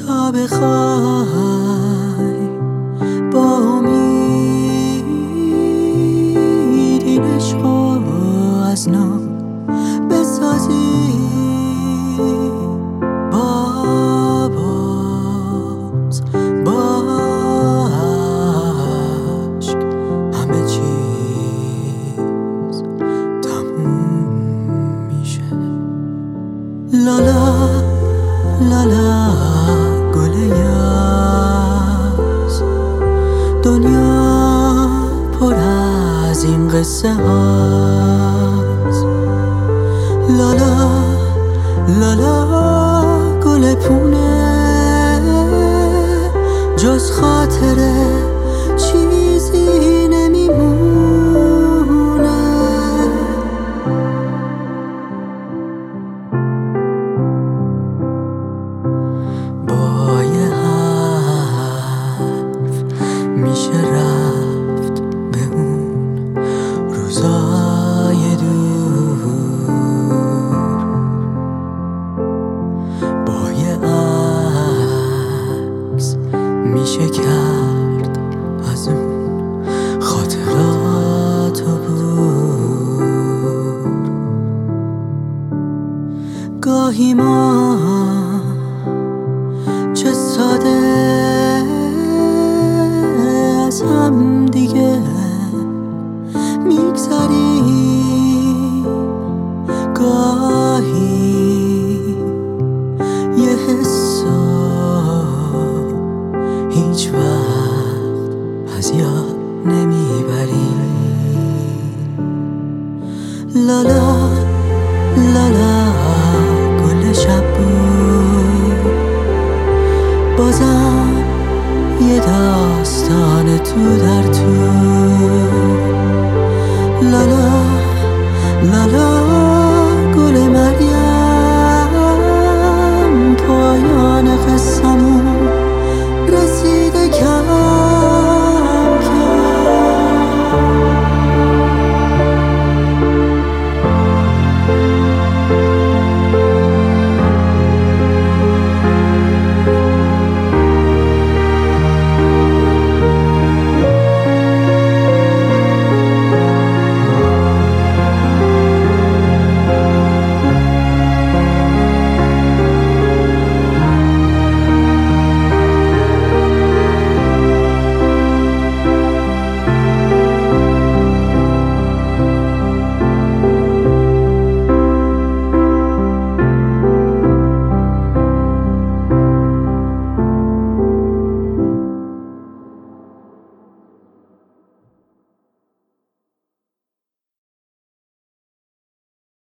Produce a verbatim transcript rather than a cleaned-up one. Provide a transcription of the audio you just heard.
تا بخوای با امید این عشقو از نو بسازی، باز با عشق همه چیز تموم میشه. لالا لالا گل یاس، دنیا پر از این قصه هاست. لالا لالا گل پونه، جز خاطره چیزی نمیمونه. با یه حرف میشه رفت به اون روزای دور، با یه عکس میشه کرد از اون خاطرات عبور. گاهی ما چه ساده از هم دیگه میگذریم، گاهی یه حسو هیچ وقت از یاد نمیبریم. لالا لالا گل شب بود، بازم یه داستان تو در تو. لالا لالا